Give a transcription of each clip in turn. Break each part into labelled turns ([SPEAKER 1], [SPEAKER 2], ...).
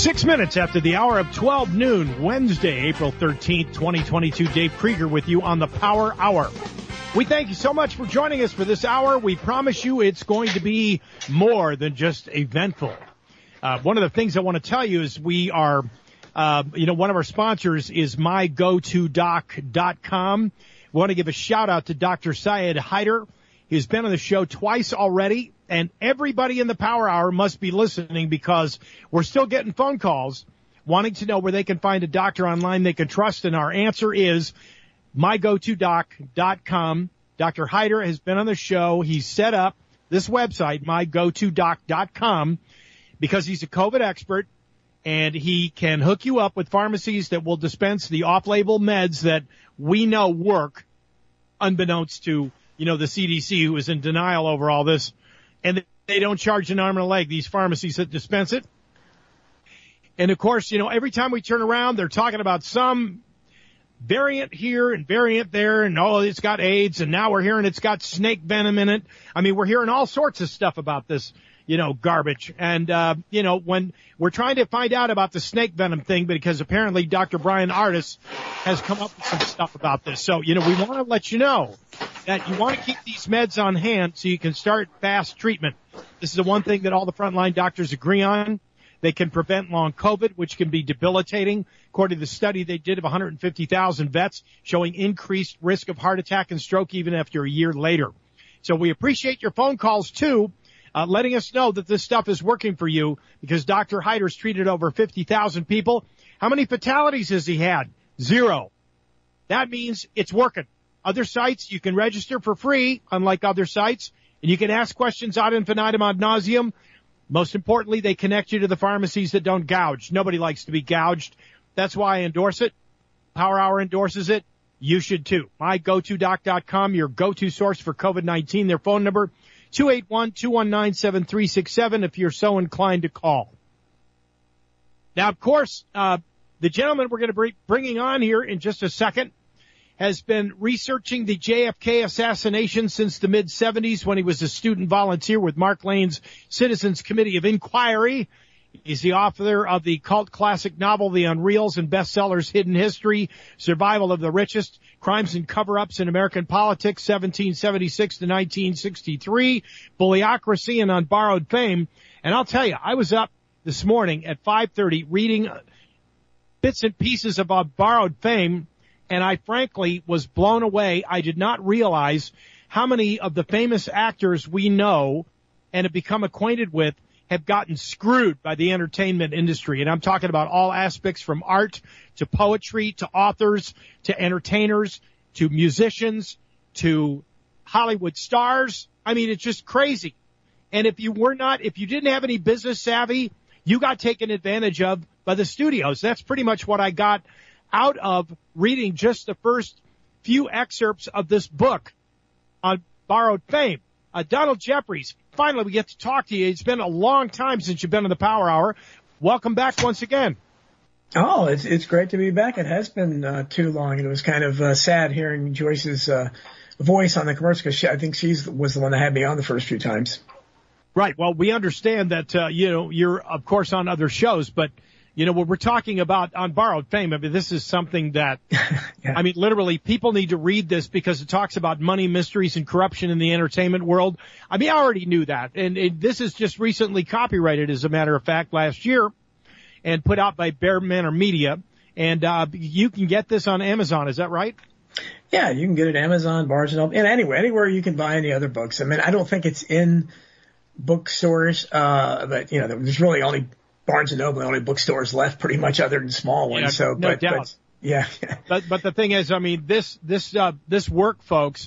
[SPEAKER 1] 6 minutes after the hour of 12 noon, Wednesday, April 13th, 2022. Dave Krieger with you on the Power Hour. We thank you so much for joining us for this hour. We promise you it's going to be more than just eventful. One of the things I want to tell you is we are, one of our sponsors is mygotodoc.com. We want to give a shout out to Dr. Syed Haider. He's been on the show twice already, and everybody in the Power Hour must be listening because we're still getting phone calls wanting to know where they can find a doctor online they can trust, and our answer is mygotodoc.com. Dr. Haider has been on the show. He's set up this website, mygotodoc.com, because he's a COVID expert, and he can hook you up with pharmacies that will dispense the off-label meds that we know work, unbeknownst to, the CDC, who is in denial over all this. And they don't charge an arm and a leg, these pharmacies that dispense it. And, of course, every time we turn around, they're talking about some variant here and variant there, and, it's got AIDS, and now we're hearing it's got snake venom in it. I mean, we're hearing all sorts of stuff about this, garbage. And, when we're trying to find out about the snake venom thing, because apparently Dr. Brian Ardis has come up with some stuff about this. So, we want to let you know that you want to keep these meds on hand so you can start fast treatment. This is the one thing that all the frontline doctors agree on. They can prevent long COVID, which can be debilitating. According to the study they did of 150,000 vets, showing increased risk of heart attack and stroke even after a year later. So we appreciate your phone calls, too, letting us know that this stuff is working for you, because Dr. Haider's treated over 50,000 people. How many fatalities has he had? 0. That means it's working. Other sites, you can register for free, unlike other sites, and you can ask questions ad infinitum ad nauseum. Most importantly, they connect you to the pharmacies that don't gouge. Nobody likes to be gouged. That's why I endorse it. Power Hour endorses it. You should too. MyGoToDoc.com, your go-to source for COVID-19. Their phone number, 281-219-7367, if you're so inclined to call. Now, of course, the gentleman we're going to be bringing on here in just a second has been researching the JFK assassination since the mid-'70s when he was a student volunteer with Mark Lane's Citizens Committee of Inquiry. He's the author of the cult classic novel The Unreals and bestsellers Hidden History, Survival of the Richest, Crimes and Cover-Ups in American Politics, 1776 to 1963, Bullyocracy, and On Borrowed Fame. And I'll tell you, I was up this morning at 5:30 reading bits and pieces of On Borrowed Fame, and I frankly was blown away. I did not realize how many of the famous actors we know and have become acquainted with have gotten screwed by the entertainment industry. And I'm talking about all aspects, from art to poetry to authors to entertainers to musicians to Hollywood stars. I mean, it's just crazy. And if you didn't have any business savvy, you got taken advantage of by the studios. That's pretty much what I got out of reading just the first few excerpts of this book On Borrowed Fame. Donald Jeffries, finally we get to talk to you. It's been a long time since you've been on the Power Hour. Welcome back once again.
[SPEAKER 2] Oh, it's great to be back. It has been too long, and it was kind of sad hearing Joyce's voice on the commercial, because I think she was the one that had me on the first few times.
[SPEAKER 1] Right. Well, we understand that, you're, of course, on other shows, but what we're talking about On Borrowed Fame, I mean, this is something that, yeah. I mean, literally, people need to read this because it talks about money, mysteries, and corruption in the entertainment world. I mean, I already knew that. And this is just recently copyrighted, as a matter of fact, last year, and put out by Bear Manor Media. And you can get this on Amazon. Is that right?
[SPEAKER 2] Yeah, you can get it at Amazon, Barnes & Noble, and anywhere you can buy any other books. I mean, I don't think it's in bookstores, but, there's really only Barnes & Noble, the only bookstores left, pretty much, other than small ones.
[SPEAKER 1] Yeah,
[SPEAKER 2] so,
[SPEAKER 1] no doubt.
[SPEAKER 2] But, yeah.
[SPEAKER 1] But the thing is, I mean, this work, folks,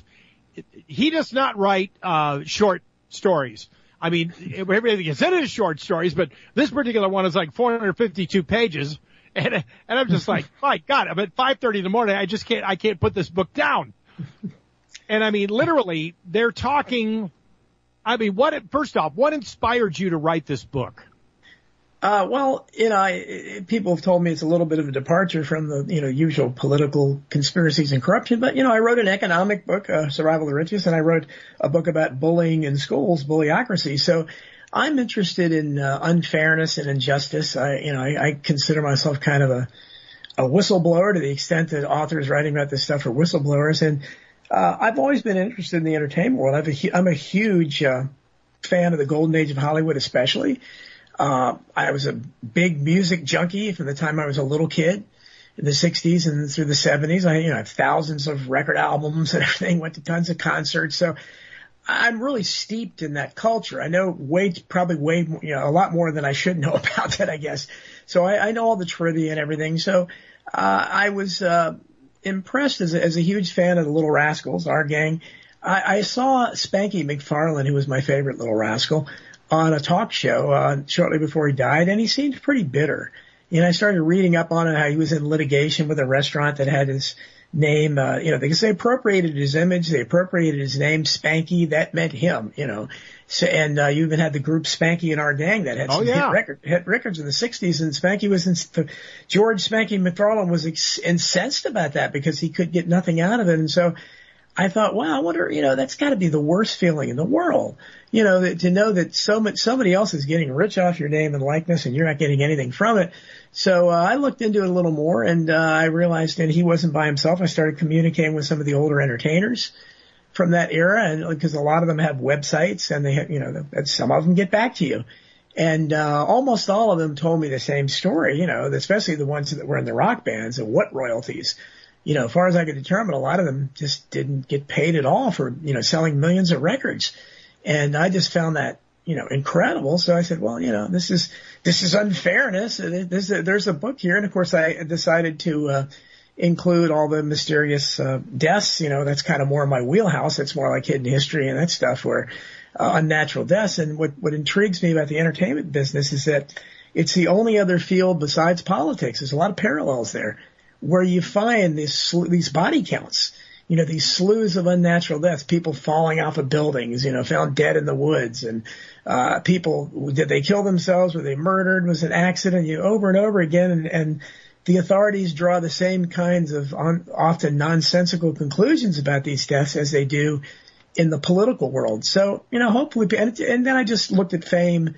[SPEAKER 1] he does not write short stories. I mean, everything is in his short stories, but this particular one is like 452 pages, and I'm just like, my God, I'm at 5:30 in the morning. I can't put this book down. And I mean, literally, they're talking. I mean, first off, what inspired you to write this book?
[SPEAKER 2] Well, people have told me it's a little bit of a departure from the, usual political conspiracies and corruption. But, I wrote an economic book, Survival of the Richest, and I wrote a book about bullying in schools, Bullyocracy. So I'm interested in unfairness and injustice. I consider myself kind of a whistleblower to the extent that authors writing about this stuff are whistleblowers. And I've always been interested in the entertainment world. I'm a huge fan of the golden age of Hollywood, especially. I was a big music junkie from the time I was a little kid in the 60s and through the 70s. I have thousands of record albums and everything, went to tons of concerts. So I'm really steeped in that culture. I know probably a lot more than I should know about that, I guess. So I know all the trivia and everything. So I was impressed as a huge fan of the Little Rascals, our gang. I saw Spanky McFarlane, who was my favorite Little Rascal, on a talk show shortly before he died, and he seemed pretty bitter. I started reading up on it, how he was in litigation with a restaurant that had his name, because they appropriated his image, they appropriated his name, Spanky, that meant him, So, and you even had the group Spanky and Our Gang that had some hit records in the 60s, and Spanky was George Spanky McFarlane was incensed about that because he could get nothing out of it. And so I thought, wow, I wonder, that's got to be the worst feeling in the world, to know that somebody else is getting rich off your name and likeness and you're not getting anything from it. So I looked into it a little more, and I realized that he wasn't by himself. I started communicating with some of the older entertainers from that era, and because a lot of them have websites, and they have, some of them get back to you. And almost all of them told me the same story, especially the ones that were in the rock bands, and what royalties. As far as I could determine, a lot of them just didn't get paid at all for, selling millions of records. And I just found that, incredible. So I said, well, this is unfairness. There's a book here. And of course I decided to, include all the mysterious, deaths. That's kind of more in my wheelhouse. It's more like hidden history and that stuff, where, unnatural deaths. And what intrigues me about the entertainment business is that it's the only other field besides politics. There's a lot of parallels there, where you find these body counts, these slews of unnatural deaths, people falling off of buildings, found dead in the woods, and people, did they kill themselves? Were they murdered? Was it an accident? Over and over again, and the authorities draw the same kinds of often nonsensical conclusions about these deaths as they do in the political world. So, hopefully, and then I just looked at fame,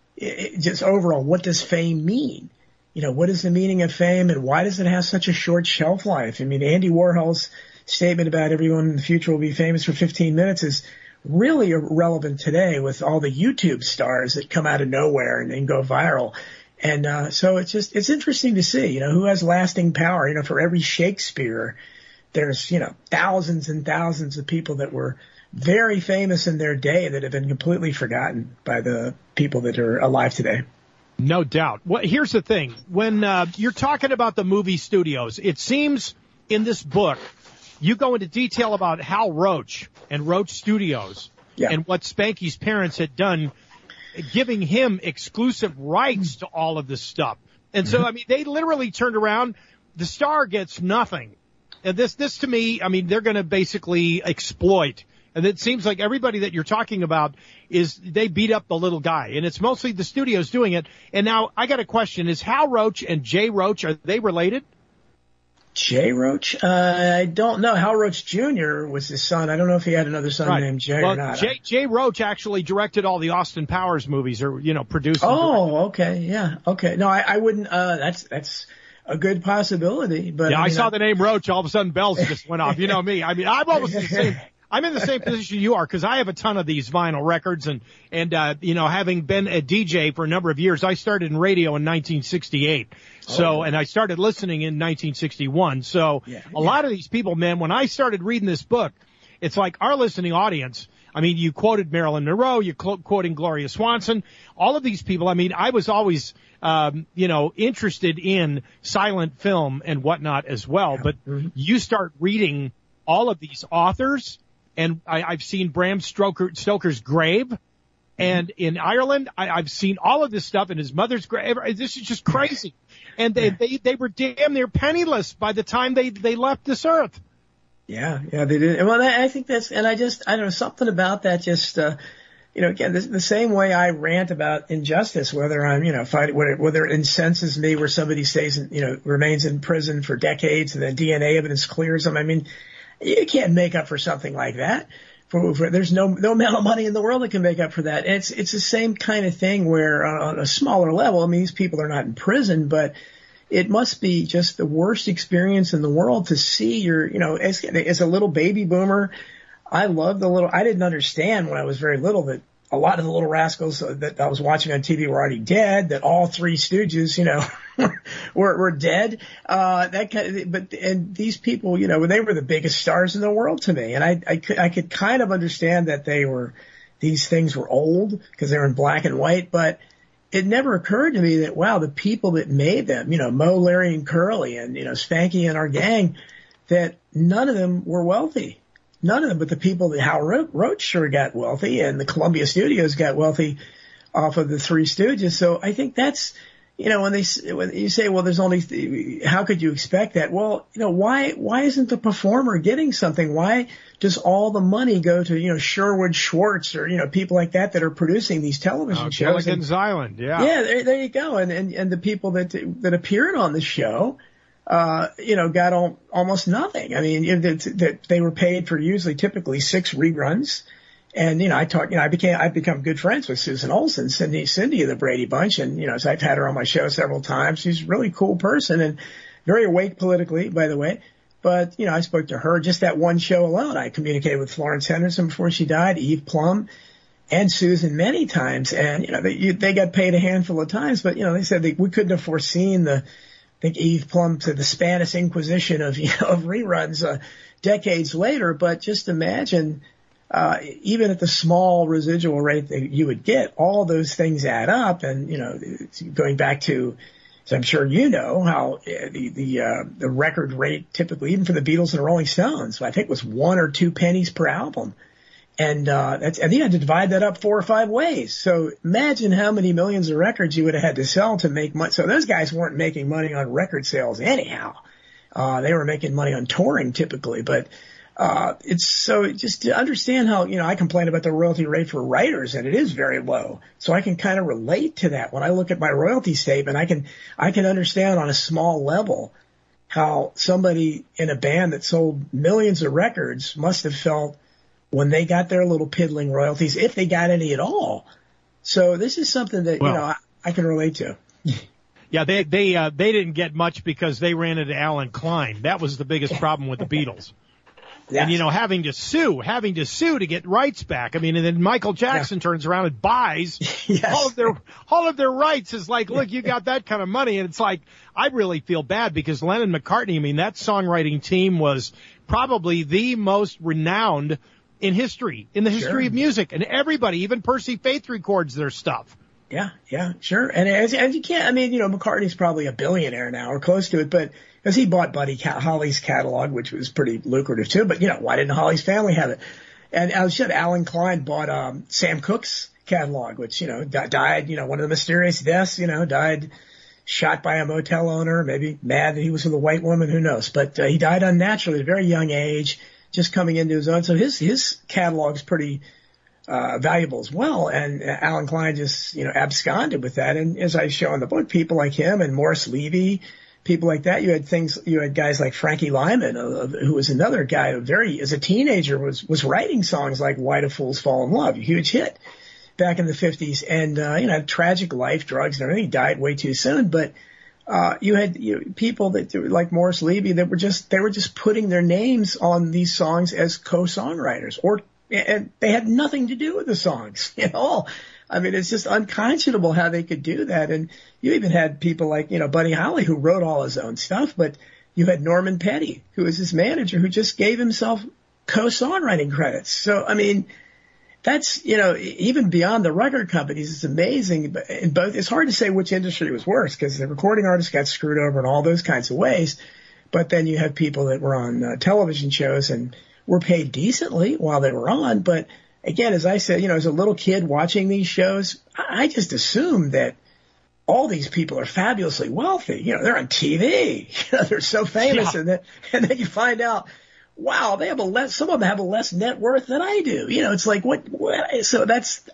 [SPEAKER 2] just overall, what does fame mean? What is the meaning of fame, and why does it have such a short shelf life? I mean, Andy Warhol's statement about everyone in the future will be famous for 15 minutes is really irrelevant today with all the YouTube stars that come out of nowhere and go viral. And so it's interesting to see, who has lasting power. For every Shakespeare, there's, thousands and thousands of people that were very famous in their day that have been completely forgotten by the people that are alive today.
[SPEAKER 1] No doubt. Well, here's the thing. When you're talking about the movie studios, it seems in this book, you go into detail about Hal Roach and Roach Studios and what Spanky's parents had done, giving him exclusive rights to all of this stuff. And so, they literally turned around. The star gets nothing. And this to me, they're going to basically exploit. And it seems like everybody that you're talking about they beat up the little guy, and it's mostly the studios doing it. And now I got a question. Is Hal Roach and Jay Roach, are they related?
[SPEAKER 2] Jay Roach? I don't know. Hal Roach Jr. was his son. I don't know if he had another son named Jay or not.
[SPEAKER 1] Jay Roach actually directed all the Austin Powers movies, or, produced them.
[SPEAKER 2] Oh, okay. Yeah. Okay. No, I wouldn't, that's a good possibility, but.
[SPEAKER 1] Yeah, I saw the name Roach. All of a sudden bells just went off. You know me. I'm almost the same. I'm in the same position you are, because I have a ton of these vinyl records, and having been a DJ for a number of years, I started in radio in 1968. So, and I started listening in 1961. So a lot of these people, man, when I started reading this book, it's like our listening audience. You quoted Marilyn Monroe, you're quoting Gloria Swanson, all of these people. I was always, interested in silent film and whatnot as well. But you start reading all of these authors. And I've seen Bram Stoker's grave. And in Ireland, I've seen all of this stuff in his mother's grave. This is just crazy. And they were damn near penniless by the time they left this earth.
[SPEAKER 2] Yeah, they did. Well, I think that's, and I don't know, something about that just, again, the same way I rant about injustice, whether I'm, fighting, whether it incenses me where somebody stays, remains in prison for decades and then DNA evidence clears them. You can't make up for something like that. There's no amount of money in the world that can make up for that. And it's the same kind of thing where on a smaller level, I mean, these people are not in prison, but it must be just the worst experience in the world to see as a little baby boomer. I didn't understand when I was very little that a lot of the little rascals that I was watching on TV were already dead, that all three Stooges, were dead. And these people, they were the biggest stars in the world to me. And I could kind of understand that these things were old because they were in black and white, but it never occurred to me that, wow, the people that made them, Moe, Larry, and Curly, and, Spanky and our gang, that none of them were wealthy. None of them, but the people that Hal Roach sure got wealthy, and the Columbia Studios got wealthy off of the Three Stooges. So I think that's, when you say, well, there's only, how could you expect that? Well, why isn't the performer getting something? Why does all the money go to, Sherwood Schwartz or, people like that are producing these television shows?
[SPEAKER 1] Gilligan's Island, yeah.
[SPEAKER 2] Yeah, there you go. And the people that appeared on the show, got almost nothing. I mean, they were paid for typically 6 reruns. And, I've become good friends with Susan Olsen, Cindy of the Brady Bunch. And, so I've had her on my show several times. She's a really cool person and very awake politically, by the way. But, I spoke to her just that one show alone. I communicated with Florence Henderson before she died, Eve Plum, and Susan many times. And, they got paid a handful of times, but, they said we couldn't have foreseen I think Eve Plum to the Spanish Inquisition of reruns decades later. But just imagine, even at the small residual rate that you would get, all those things add up. And going back to, as I'm sure how the record rate typically, even for the Beatles and the Rolling Stones, I think was 1 or 2 pennies per album. And you had to divide that up 4 or 5 ways. So imagine how many millions of records you would have had to sell to make money. So those guys weren't making money on record sales anyhow. They were making money on touring typically. But it's so just to understand how, I complain about the royalty rate for writers, and it is very low. So I can kind of relate to that. When I look at my royalty statement, I can understand on a small level how somebody in a band that sold millions of records must have felt when they got their little piddling royalties, if they got any at all. So this is something that, I can relate to.
[SPEAKER 1] Yeah, they didn't get much because they ran into Alan Klein. That was the biggest problem with the Beatles. Yes. And, having to sue to get rights back. I mean, and then Michael Jackson turns around and buys all of their rights. Is like, look, you got that kind of money. And it's like, I really feel bad because Lennon McCartney, I mean, that songwriting team was probably the most renowned in the history of music. And everybody, even Percy Faith, records their stuff.
[SPEAKER 2] Yeah, sure. And as you can't, I mean, McCartney's probably a billionaire now or close to it, but because he bought Buddy Holly's catalog, which was pretty lucrative too. But, why didn't Holly's family have it? And as you said, Alan Klein bought Sam Cooke's catalog, which, died, one of the mysterious deaths, died shot by a motel owner, maybe mad that he was with a white woman, who knows. But he died unnaturally at a very young age, just coming into his own. So his catalog's pretty valuable as well. And Alan Klein just, absconded with that. And as I show in the book, people like him and Morris Levy, people like that, you had guys like Frankie Lyman, who was another guy who as a teenager was writing songs like Why Do Fools Fall in Love, a huge hit back in the 50s. And, tragic life, drugs and everything. He died way too soon. But you had people that like Morris Levy that were just putting their names on these songs as co-songwriters, and they had nothing to do with the songs at all. I mean, it's just unconscionable how they could do that. And you even had people like, Buddy Holly, who wrote all his own stuff, but you had Norman Petty, who was his manager, who just gave himself co-songwriting credits. So, I mean, that's, even beyond the record companies, it's amazing. But in both, it's hard to say which industry was worse because the recording artists got screwed over in all those kinds of ways. But then you have people that were on television shows and were paid decently while they were on. But again, as I said, as a little kid watching these shows, I just assumed that all these people are fabulously wealthy. They're on TV. They're so famous. Yeah. And then you find out, wow, they have some of them have a less net worth than I do. It's like, what? So that's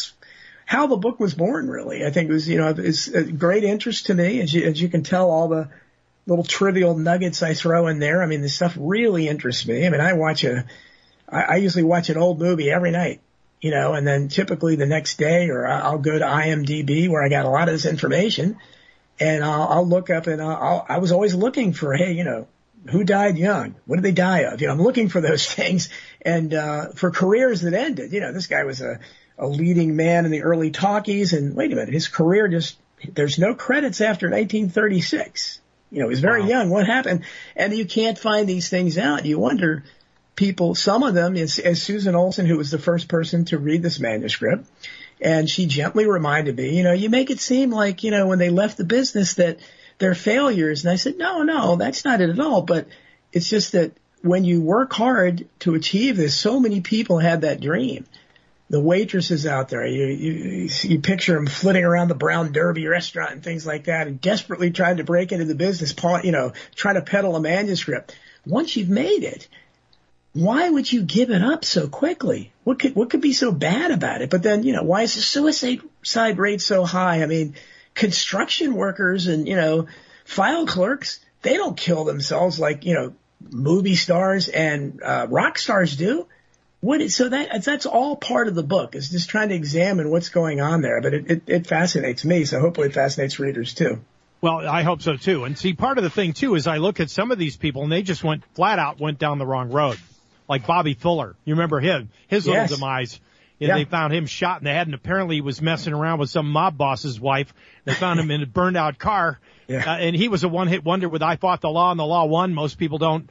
[SPEAKER 2] how the book was born, really. I think it was, it's a great interest to me, as you can tell, all the little trivial nuggets I throw in there. I mean, this stuff really interests me. I mean, I watch I usually watch an old movie every night, and then typically the next day, or I'll go to IMDb where I got a lot of this information, and I'll look up, and I was always looking for, hey, who died young? What did they die of? I'm looking for those things, and for careers that ended. This guy was a leading man in the early talkies, and wait a minute, his career there's no credits after 1936. He was very young. What happened? And you can't find these things out. You wonder, some of them, as Susan Olsen, who was the first person to read this manuscript, and she gently reminded me, you make it seem like, when they left the business that they're failures. And I said, no, that's not it at all. But it's just that when you work hard to achieve this, so many people had that dream. The waitresses out there, you picture them flitting around the Brown Derby restaurant and things like that, and desperately trying to break into the business, trying to peddle a manuscript. Once you've made it, why would you give it up so quickly? What could be so bad about it? But then, why is the suicide rate so high? I mean, construction workers and, file clerks, they don't kill themselves like, movie stars and rock stars do. So that's all part of the book, is just trying to examine what's going on there. But it fascinates me, so hopefully it fascinates readers too.
[SPEAKER 1] Well, I hope so too. And see, part of the thing too is I look at some of these people and they just went down the wrong road. Like Bobby Fuller. You remember his little demise. Yeah. They found him shot in the head, and apparently he was messing around with some mob boss's wife. They found him in a burned out car. Yeah. And he was a one-hit wonder with I Fought the Law and the Law Won. Most people don't,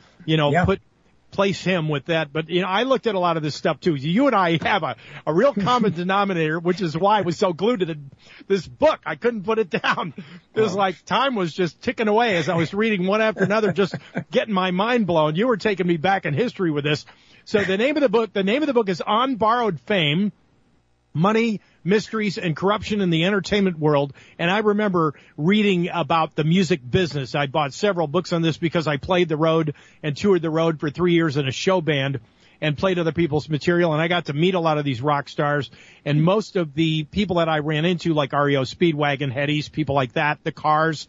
[SPEAKER 1] place him with that. But, I looked at a lot of this stuff too. You and I have a real common denominator, which is why I was so glued to this book. I couldn't put it down. It was like time was just ticking away as I was reading one after another, just getting my mind blown. You were taking me back in history with this. So the name of the book is On Borrowed Fame, Money, Mysteries, and Corruption in the Entertainment World. And I remember reading about the music business. I bought several books on this because I played the road and toured the road for 3 years in a show band and played other people's material. And I got to meet a lot of these rock stars. And most of the people that I ran into, like REO Speedwagon, Headies, people like that, the Cars,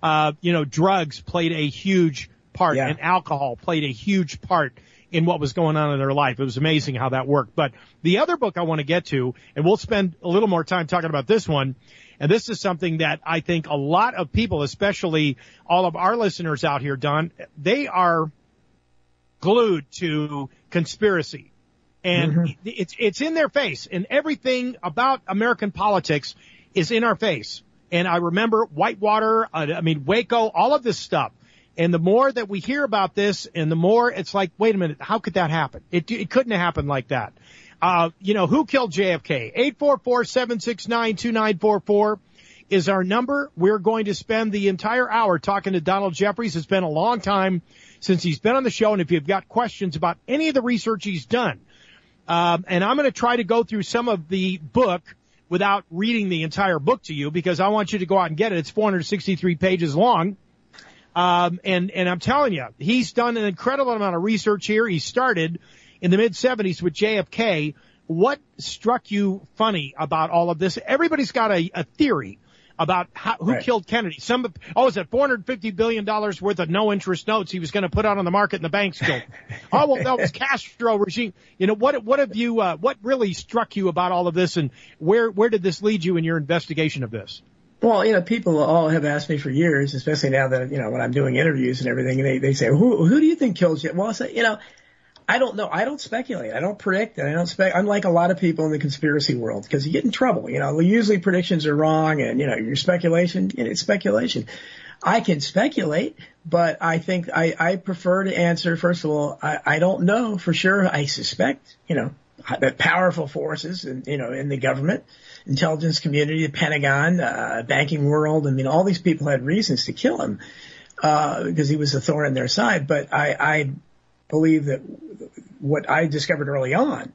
[SPEAKER 1] drugs played a huge part, and alcohol played a huge part in what was going on in their life. It was amazing how that worked. But the other book I want to get to, and we'll spend a little more time talking about this one, and this is something that I think a lot of people, especially all of our listeners out here, Don, they are glued to conspiracy. And it's in their face, and everything about American politics is in our face. And I remember Whitewater, Waco, all of this stuff. And the more that we hear about this, and the more it's like, wait a minute, how could that happen? It couldn't have happened like that. Who killed JFK? 844-769-2944 is our number. We're going to spend the entire hour talking to Donald Jeffries. It's been a long time since he's been on the show. And if you've got questions about any of the research he's done, and I'm going to try to go through some of the book without reading the entire book to you, because I want you to go out and get it. It's 463 pages long. And I'm telling you, he's done an incredible amount of research here. He started in the mid-'70s with JFK. What struck you funny about all of this? Everybody's got a theory about who killed Kennedy. Is it $450 billion worth of no-interest notes he was going to put out on the market and the banks killed? That was Castro regime. What really struck you about all of this, and where did this lead you in your investigation of this?
[SPEAKER 2] Well, people all have asked me for years, especially now that, when I'm doing interviews and everything, and they say, who do you think killed you? Well, I say, I don't know. I don't speculate. I don't predict. And I don't I'm like a lot of people in the conspiracy world, because you get in trouble. Usually predictions are wrong, and, your speculation, it's speculation. I can speculate, but I think I prefer to answer, first of all, I don't know for sure. I suspect, that powerful forces in the government, intelligence community, the Pentagon, banking world. All these people had reasons to kill him, because he was a thorn in their side. But I believe that what I discovered early on,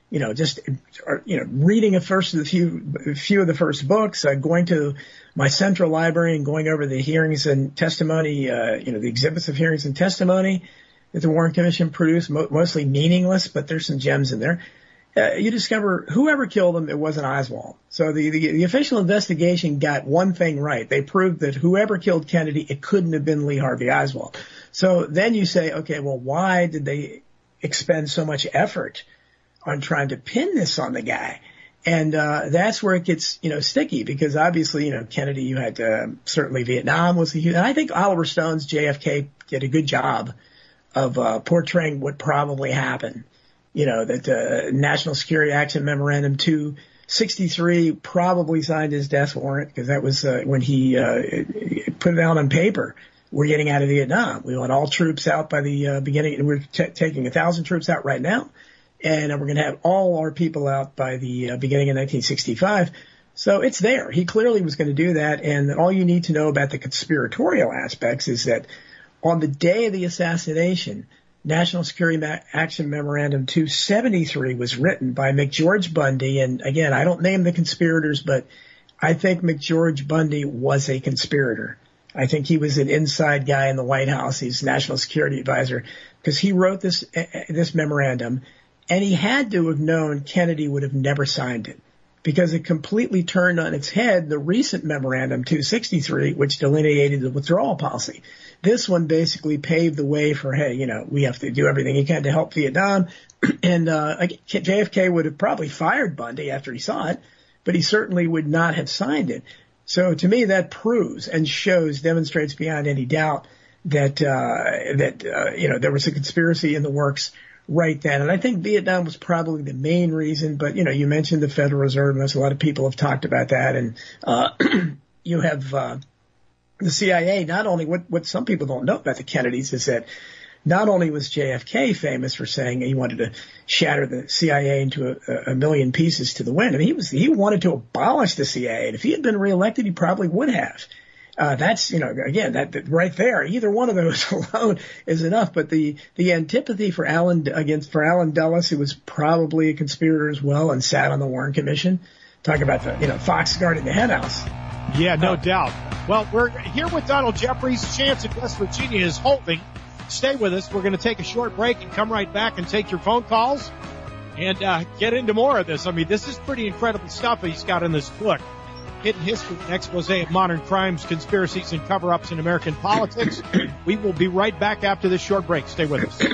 [SPEAKER 2] reading a few of the first books, going to my central library and going over the hearings and testimony, the exhibits of hearings and testimony that the Warren Commission produced, mostly meaningless, but there's some gems in there. You discover whoever killed him, it wasn't Oswald. So the official investigation got one thing right. They proved that whoever killed Kennedy, it couldn't have been Lee Harvey Oswald. So then you say, okay, well, why did they expend so much effort on trying to pin this on the guy. And that's where it gets, sticky, because obviously, Kennedy, you had certainly Vietnam was a huge, and I think Oliver Stone's JFK did a good job of portraying what probably happened. That National Security Action Memorandum 263 probably signed his death warrant, because that was when he put it out on paper. We're getting out of Vietnam. We want all troops out by the beginning, and we're taking 1,000 troops out right now. And we're going to have all our people out by the beginning of 1965. So it's there. He clearly was going to do that. And all you need to know about the conspiratorial aspects is that on the day of the assassination, National Security Action Memorandum 273 was written by McGeorge Bundy. And again, I don't name the conspirators, but I think McGeorge Bundy was a conspirator. I think he was an inside guy in the White House. He's National Security Advisor, because he wrote this memorandum. And he had to have known Kennedy would have never signed it, because it completely turned on its head the recent Memorandum 263, which delineated the withdrawal policy. This one basically paved the way for, hey, we have to do everything he can to help Vietnam. And JFK would have probably fired Bundy after he saw it, but he certainly would not have signed it. So to me, that proves and demonstrates beyond any doubt that there was a conspiracy in the works right then. And I think Vietnam was probably the main reason, but you mentioned the Federal Reserve, and a lot of people have talked about that. And you have the CIA. Not only what some people don't know about the Kennedys is that not only was JFK famous for saying he wanted to shatter the CIA into a million pieces to the wind. I mean, he wanted to abolish the CIA, and if he had been reelected, he probably would have. That's, again, that right there, either one of those alone is enough. But the antipathy for Allen Dulles, who was probably a conspirator as well and sat on the Warren Commission, talk about the, Fox guarding the hen house.
[SPEAKER 1] Yeah, no doubt. Well, we're here with Donald Jeffries. Chance in West Virginia is holding. Stay with us. We're going to take a short break and come right back and take your phone calls and get into more of this. I mean, this is pretty incredible stuff he's got in this book. Hidden History, an expose of modern crimes, conspiracies, and cover-ups in American politics. We will be right back after this short break. Stay with us.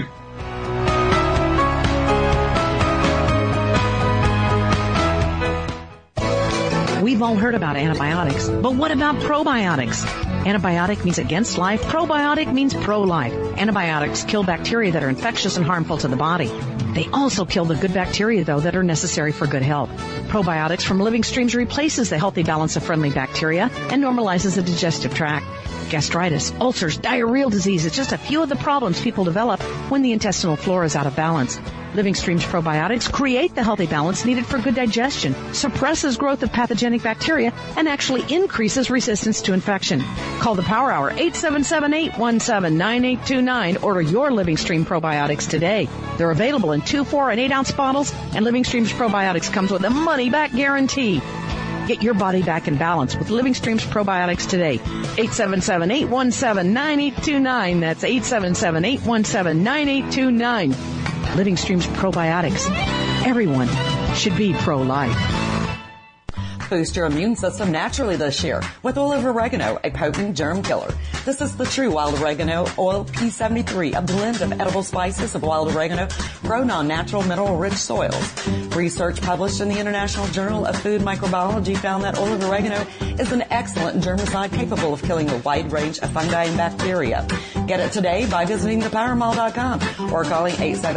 [SPEAKER 3] We've all heard about antibiotics, but what about probiotics? Antibiotic means against life. Probiotic means pro-life. Antibiotics kill bacteria that are infectious and harmful to the body. They also kill the good bacteria, though, that are necessary for good health. Probiotics from Living Streams replaces the healthy balance of friendly bacteria and normalizes the digestive tract. Gastritis, ulcers, diarrheal disease is just a few of the problems people develop when the intestinal flora is out of balance. Living Streams probiotics create the healthy balance needed for good digestion, suppresses growth of pathogenic bacteria, and actually increases resistance to infection. Call the Power Hour, 877-817-9829. Order your Living Stream probiotics today. They're available in 2, 4, and 8-ounce bottles, and Living Streams probiotics comes with a money-back guarantee. Get your body back in balance with Living Streams probiotics today. 877-817-9829. That's 877-817-9829. Living Streams probiotics. Everyone should be pro-life.
[SPEAKER 4] Boost your immune system naturally this year with olive oregano, a potent germ killer. This is the true wild oregano oil P73, a blend of edible spices of wild oregano grown on natural mineral-rich soils. Research published in the International Journal of Food Microbiology found that olive oregano is an excellent germicide capable of killing a wide range of fungi and bacteria. Get it today by visiting thepowermall.com or calling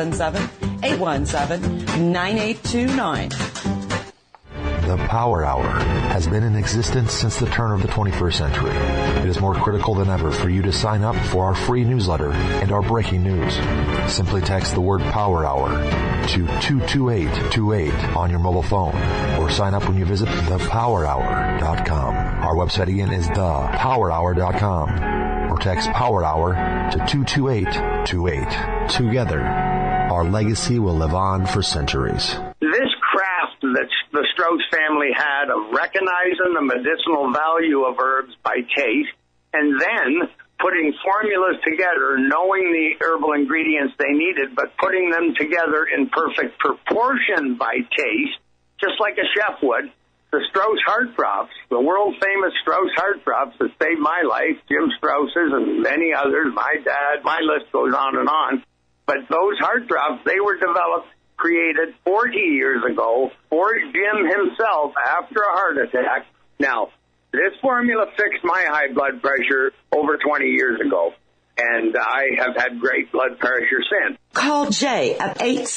[SPEAKER 4] 877-817-9829.
[SPEAKER 5] The Power Hour has been in existence since the turn of the 21st century. It is more critical than ever for you to sign up for our free newsletter and our breaking news. Simply text the word Power Hour to 22828 on your mobile phone or sign up when you visit thepowerhour.com. Our website again is thepowerhour.com or text Power Hour to 22828. Together, our legacy will live on for centuries.
[SPEAKER 6] This craft that the Strauss family had of recognizing the medicinal value of herbs by taste and then putting formulas together, knowing the herbal ingredients they needed, but putting them together in perfect proportion by taste, just like a chef would. The Strauss heart drops, the world-famous Strauss heart drops that saved my life, Jim Strauss's and many others, my dad, my list goes on and on. But those heart drops, they were created 40 years ago for Jim himself after a heart attack. Now, this formula fixed my high blood pressure over 20 years ago, and I have had great blood pressure since.
[SPEAKER 4] Call Jay at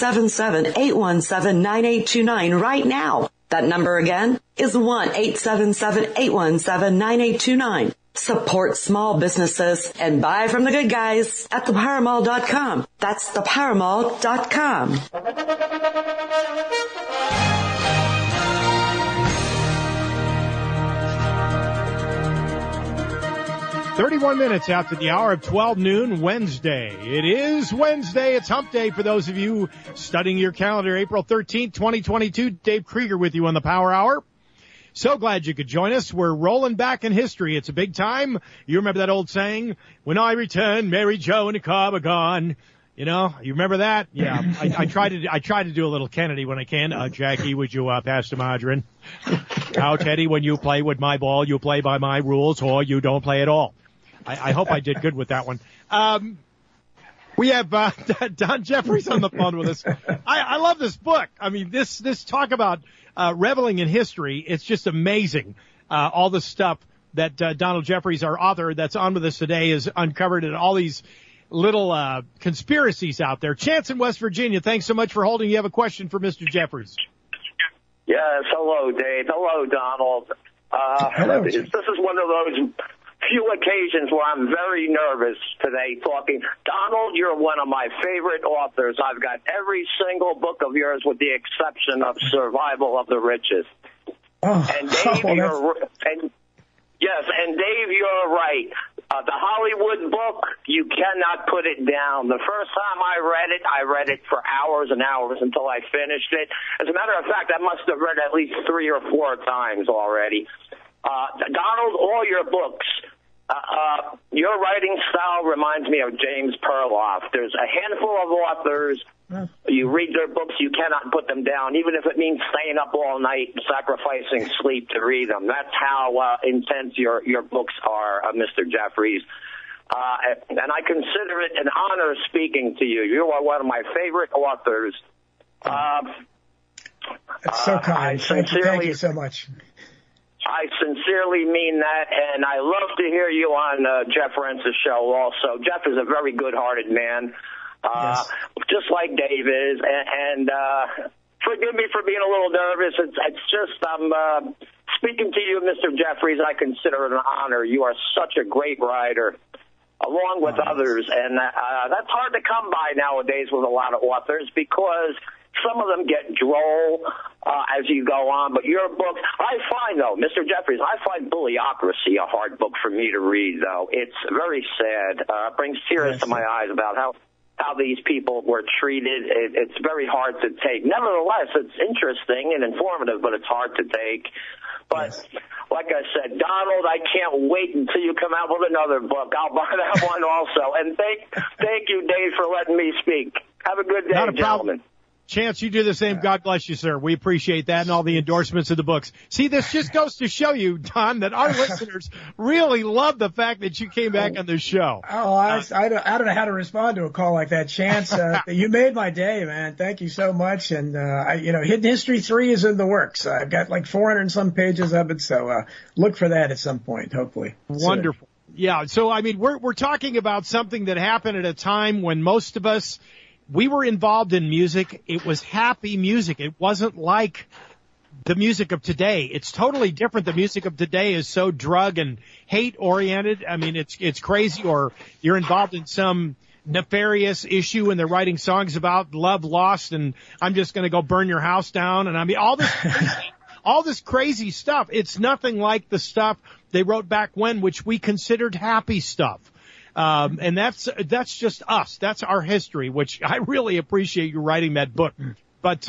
[SPEAKER 4] 877-817-9829 right now. That number again is 1-877-817-9829. Support small businesses and buy from the good guys at thepowermall.com. That's thepowermall.com.
[SPEAKER 1] 31 minutes after the hour of 12 noon Wednesday. It is Wednesday. It's hump day for those of you studying your calendar. April 13th, 2022. Dave Krieger with you on the Power Hour. So glad you could join us. We're rolling back in history. It's a big time. You remember that old saying, when I return, Mary Jo and the Cobb are gone. You know, you remember that? Yeah. I try to do a little Kennedy when I can. Jackie, would you pass the margarine? Now, Teddy, when you play with my ball, you play by my rules or you don't play at all. I hope I did good with that one. We have Don Jeffries on the phone with us. I love this book. I mean, this talk about reveling in history. It's just amazing. All the stuff that Donald Jeffries, our author, that's on with us today, has uncovered in all these little conspiracies out there. Chance in West Virginia, thanks so much for holding. You have a question for Mr. Jeffries.
[SPEAKER 7] Yes, hello, Dave. Hello, Donald.
[SPEAKER 2] Hello.
[SPEAKER 7] This is one of those few occasions where I'm very nervous today talking. Donald, you're one of my favorite authors. I've got every single book of yours with the exception of Survival of the Richest. And Dave, Dave, you're right. The Hollywood book, you cannot put it down. The first time I read it for hours and hours until I finished it. As a matter of fact, I must have read at least 3 or 4 times already. Donald, all your books, your writing style reminds me of James Perloff. There's a handful of authors. You read their books, you cannot put them down, even if it means staying up all night, sacrificing sleep to read them. That's how intense your books are, Mr. Jeffries. And I consider it an honor speaking to you. You are one of my favorite authors.
[SPEAKER 2] That's so kind. Thank you so much.
[SPEAKER 7] I sincerely mean that, and I love to hear you on Jeff Rentz's show also. Jeff is a very good-hearted man, yes. Just like Dave is, and forgive me for being a little nervous. It's just I'm speaking to you, Mr. Jeffries, I consider it an honor. You are such a great writer, along with others, and that's hard to come by nowadays with a lot of authors because some of them get droll as you go on, but your book, I find, though, Mr. Jeffries, I find Bullyocracy a hard book for me to read, though. It's very sad. It brings tears to my eyes about how these people were treated. It's very hard to take. Nevertheless, it's interesting and informative, but it's hard to take. But like I said, Donald, I can't wait until you come out with another book. I'll buy that one also. And thank you, Dave, for letting me speak. Have a good day, gentlemen.
[SPEAKER 1] Chance, you do the same. God bless you, sir. We appreciate that and all the endorsements of the books. See, this just goes to show you, Don, that our listeners really love the fact that you came back on the show.
[SPEAKER 2] I don't know how to respond to a call like that, Chance. You made my day, man. Thank you so much. And, Hidden History 3 is in the works. I've got like 400 and some pages of it. So, look for that at some point, hopefully.
[SPEAKER 1] Wonderful. Yeah. So, I mean, we're talking about something that happened at a time when most of us, we were involved in music. It was happy music. It wasn't like the music of today. It's totally different. The music of today is so drug and hate oriented. I mean, it's crazy, or you're involved in some nefarious issue and they're writing songs about love lost and I'm just going to go burn your house down. And I mean, all this crazy stuff. It's nothing like the stuff they wrote back when, which we considered happy stuff. And that's just us. That's our history, which I really appreciate you writing that book. But,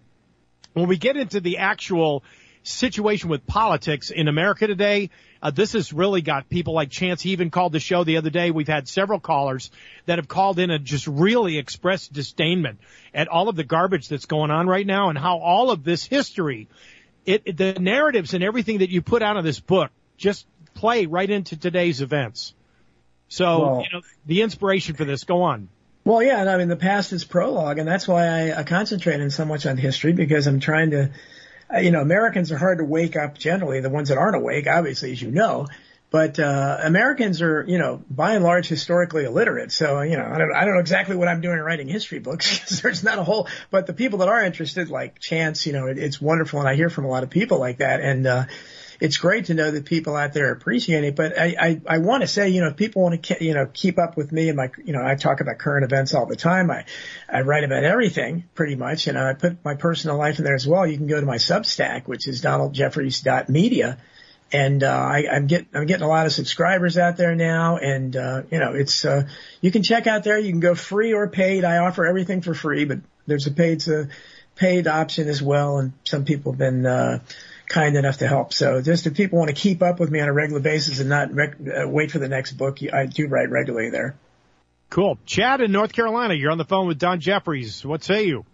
[SPEAKER 1] when we get into the actual situation with politics in America today, this has really got people like Chance. He even called the show the other day. We've had several callers that have called in and just really expressed disdainment at all of the garbage that's going on right now and how all of this history, the narratives and everything that you put out of this book just play right into today's events. So, the inspiration for this, go on.
[SPEAKER 2] Well, yeah, and I mean, the past is prologue, and that's why I concentrate in so much on history, because I'm trying to, Americans are hard to wake up generally, the ones that aren't awake, obviously, as you know. But Americans are, by and large, historically illiterate. So, I don't know exactly what I'm doing writing history books, because there's not a whole. But the people that are interested, like Chance, it's wonderful, and I hear from a lot of people like that. And it's great to know that people out there appreciate it. But I want to say, if people want to, keep up with me and my, I talk about current events all the time. I write about everything pretty much, and I put my personal life in there as well. You can go to my Substack, which is donaldjeffries.media. And I'm getting a lot of subscribers out there now, and it's you can check out there. You can go free or paid. I offer everything for free, but there's a paid option as well, and some people have been kind enough to help. So just if people want to keep up with me on a regular basis and not wait for the next book, I do write regularly there.
[SPEAKER 1] Cool. Chad in North Carolina, you're on the phone with Don Jeffries. What say you?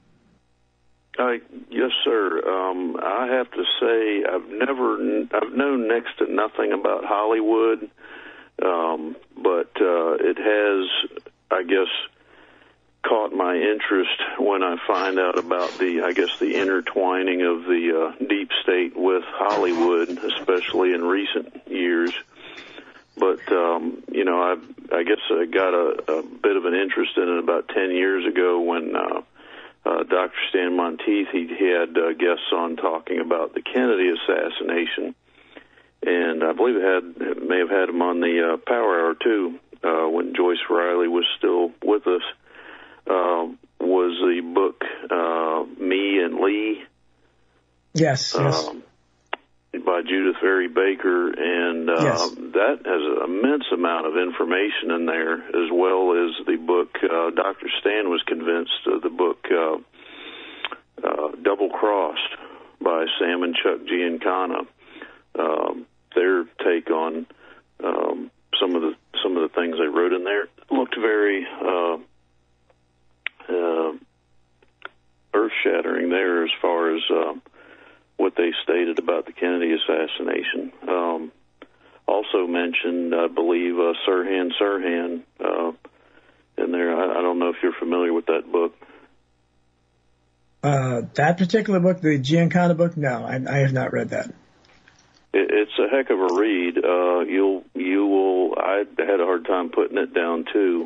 [SPEAKER 8] Yes, sir. I have to say I've known next to nothing about Hollywood, but it has, I guess, caught my interest when I find out about the intertwining of the deep state with Hollywood, especially in recent years. But, I guess I got a bit of an interest in it about 10 years ago when Dr. Stan Monteith, he had guests on talking about the Kennedy assassination, and I believe may have had him on the Power Hour too when Joyce Riley was still with us. Was the book Me and Lee?
[SPEAKER 2] Yes.
[SPEAKER 8] By Judith Vary Baker, and
[SPEAKER 2] yes.
[SPEAKER 8] That has an immense amount of information in there, as well as the book. Dr. Stan was convinced of the book Double Crossed by Sam and Chuck Giancana. Their take on some of the things they wrote in there looked very earth-shattering there, as far as what they stated about the Kennedy assassination. Also mentioned, I believe, Sirhan in there. I don't know if you're familiar with that book.
[SPEAKER 2] That particular book, the Giancana book, no, I have not read that.
[SPEAKER 8] It's a heck of a read. You will. I had a hard time putting it down too,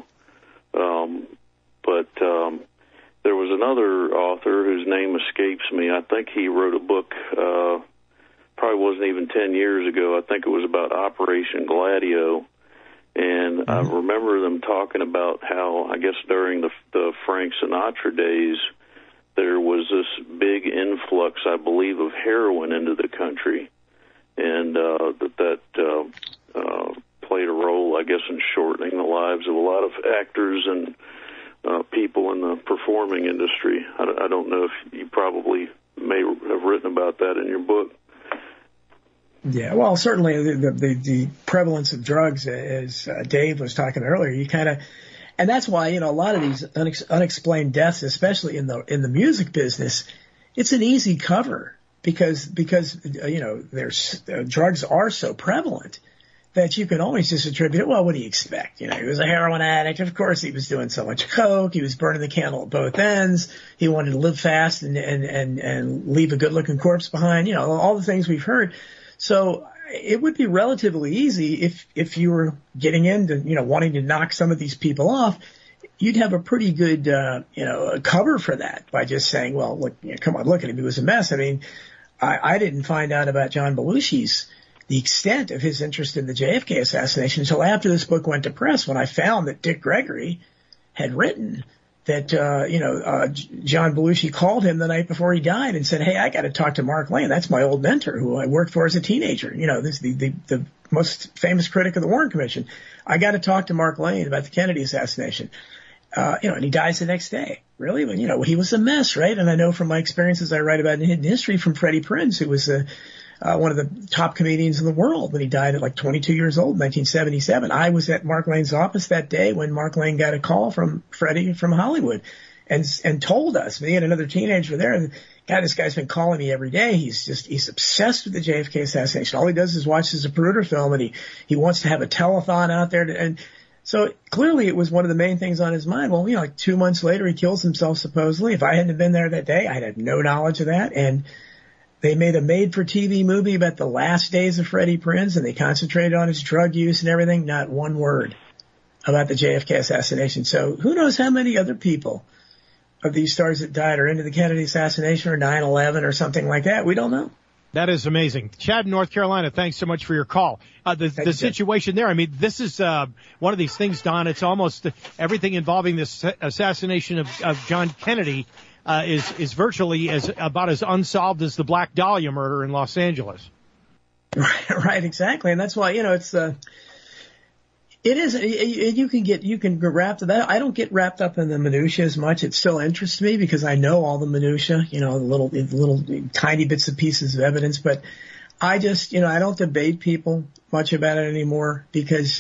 [SPEAKER 8] but there was another author whose name escapes me. I think he wrote a book. Probably wasn't even 10 years ago. I think it was about Operation Gladio, and I remember them talking about how, I guess during the Frank Sinatra days, there was this big influx, I believe, of heroin into the country, and that played a role, I guess, in shortening the lives of a lot of actors and people in the performing industry. I don't know if you probably may have written about that in your book.
[SPEAKER 2] Yeah, well, certainly the prevalence of drugs, as Dave was talking earlier, and that's why, a lot of these unexplained deaths, especially in the music business, it's an easy cover because there's drugs are so prevalent that you can always just attribute it. Well, what do you expect? He was a heroin addict. Of course, he was doing so much coke. He was burning the candle at both ends. He wanted to live fast and leave a good-looking corpse behind. All the things we've heard. So it would be relatively easy if you were getting into, wanting to knock some of these people off. You'd have a pretty good, cover for that by just saying, well, look, come on, look at him. He was a mess. I mean, I didn't find out about John Belushi's, the extent of his interest in the JFK assassination until after this book went to press, when I found that Dick Gregory had written that, John Belushi called him the night before he died and said, hey, I got to talk to Mark Lane. That's my old mentor who I worked for as a teenager. This is the most famous critic of the Warren Commission. I got to talk to Mark Lane about the Kennedy assassination. And he dies the next day. Really? When, he was a mess, right? And I know from my experiences I write about in Hidden History from Freddie Prinze, who was one of the top comedians in the world when he died at like 22 years old, 1977. I was at Mark Lane's office that day when Mark Lane got a call from Freddie from Hollywood and told us, me and another teenager there, God, this guy's been calling me every day. He's obsessed with the JFK assassination. All he does is watch the Zapruder film, and he wants to have a telethon out there. And So clearly it was one of the main things on his mind. Well, like 2 months later, he kills himself supposedly. If I hadn't been there that day, I'd had no knowledge of that. And they made a made-for-TV movie about the last days of Freddie Prinze, and they concentrated on his drug use and everything. Not one word about the JFK assassination. So who knows how many other people of these stars that died are into the Kennedy assassination or 9/11 or something like that. We don't know.
[SPEAKER 1] That is amazing. Chad, North Carolina, thanks so much for your call. The situation there, I mean, this is one of these things, Don. It's almost everything involving this assassination of John Kennedy is virtually about as unsolved as the Black Dahlia murder in Los Angeles.
[SPEAKER 2] Right, exactly. And that's why, it is, you can get wrapped up. I don't get wrapped up in the minutia as much. It still interests me because I know all the minutia, the little tiny bits and pieces of evidence, but I just, I don't debate people much about it anymore because,